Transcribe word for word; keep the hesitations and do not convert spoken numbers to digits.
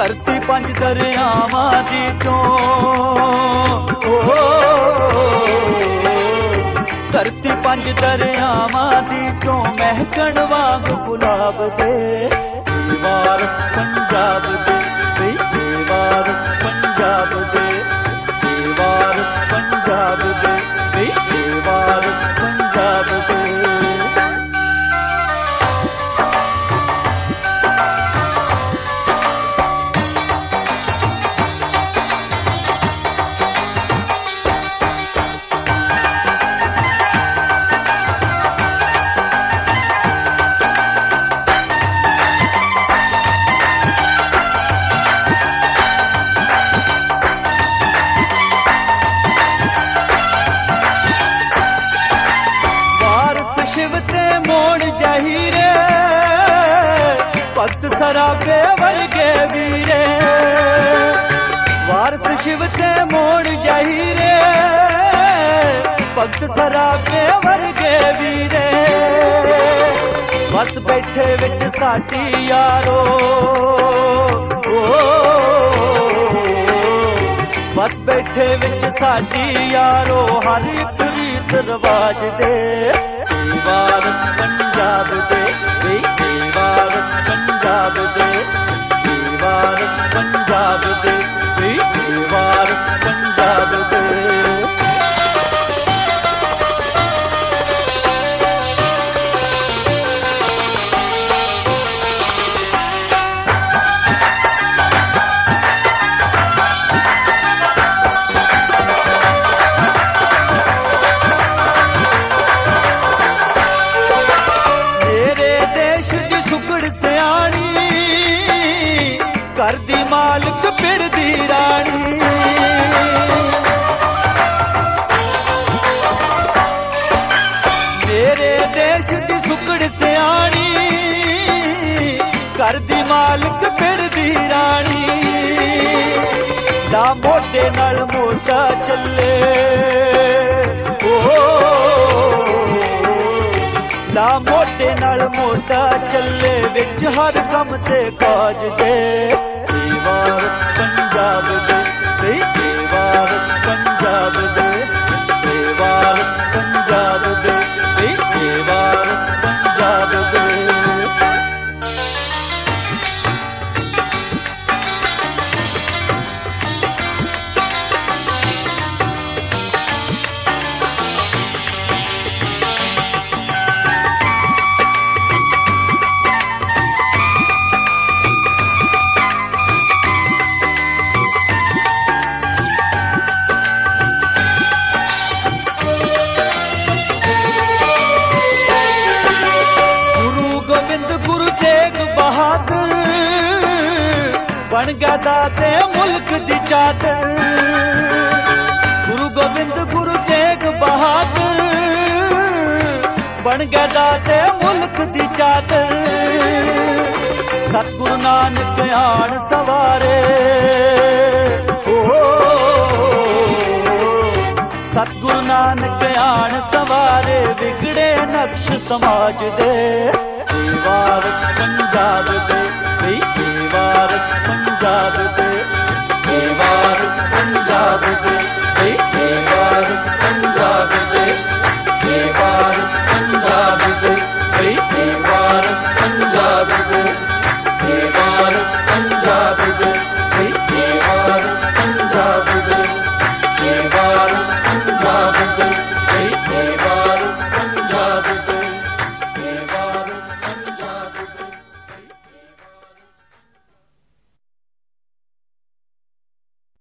ਧਰਤੀ ਪੰਜ ਦਰਿਆਵਾਂ ਦੀ ਚੋਂ, ਧਰਤੀ ਪੰਜ ਦਰਿਆਵਾਂ ਦੀ ਚੋਂ ਮਹਿਕਣ ਵਾਂਗ ਗੁਲਾਬ ਦੇ। ਵਾਰਸ ਪੰਜਾਬ ਦੇ ਵੇ ਵਾਰਸ ਪੰਜਾਬ ਦੇ, ਵਾਰਸ ਪੰਜਾਬ ਦੇ ਵੇ ਵਾਰਸ ਪੰਜਾਬ ਦੇ। शिव ते मोड़ जहीरे भक्त सराबे वर्गे वीरे। वारस शिव ते मोड़ जहीरे भक्त सराबे वर्गे वीरे। बस बैठे विच साडी यारो, बस बैठे विच साडी यारो हर एक रीत रिवाज दे। वारस पंजाब दे वे वारस पंजाब दे, वारस पंजाब दे वे वारस पंजाब दे। सियाणी घर दी मालिक पिड़ दी रानी, मेरे देश दी सुकड़ सियाणी घर दी मालिक पिड़ दी रानी। ना मोटे नाल मोटा चले ना मोटे नाल मोटा चले विच हर कम ते काज दे। वारस पंजाब दे वारस पंजाब दे, वारस पंजाब दे वारस पंजाब दे। बन गया दाते मुल्क दी चादर। गुरु गोविंद गुरु तेग बहादुर बन गया दाते मुल्क दी चादर। सतगुरु नानक आन सवारे, सतगुरु नानक आन सवारे बिगड़े नक्श समाज दे। वारस पंजाब दे